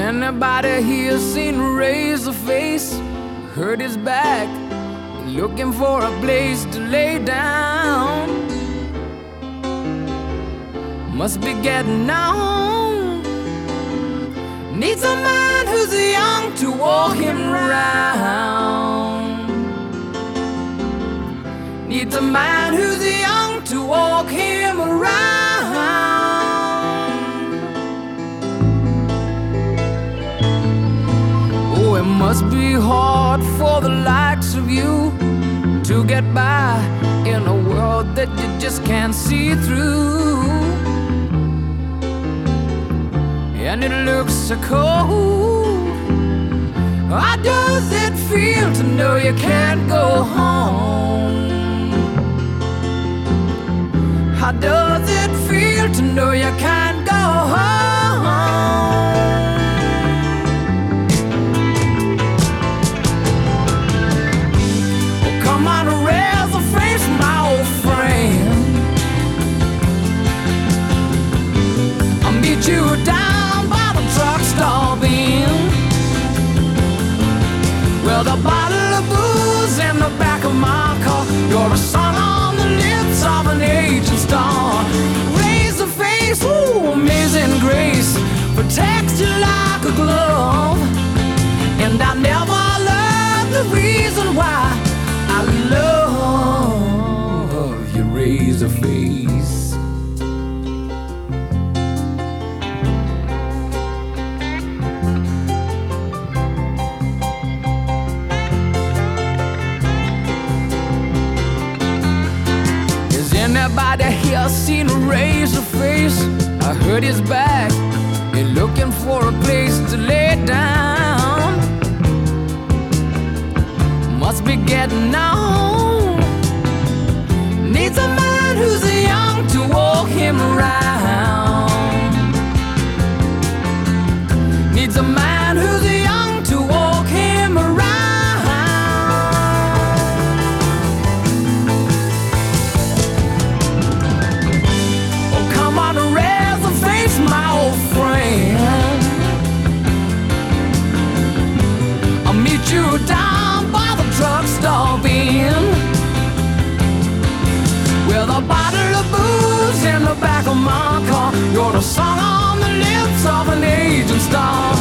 anybody here seen Razorface? Hurt his back, looking for a place to lay down. Must be getting on. Needs a man who's young to walk him around. Needs a man who's young to walk him around. Oh, it must be hard for the likes of you to get by in a world that you just can't see through. And it looks so cold. How does it feel to know you can't go home? How does it feel to know you can't go home? Oh, come on, Razorface, my old friend. I'll meet you down by the truck stop in. Well, the bottle of booze in the back of my car. You're a song on the lips of an aging star. Razorface, ooh, amazing grace, protects you like a glove. And I never learned the reason why I love you, Razorface. Anybody here seen Razorface? I heard his back, he's looking for a place to lay down. Must be getting on. Needs a man who's young to walk him around. Needs a man who's young to walk him around. My old friend, I'll meet you down by the truck stop in. With a bottle of booze in the back of my car. You're the song on the lips of an aging star.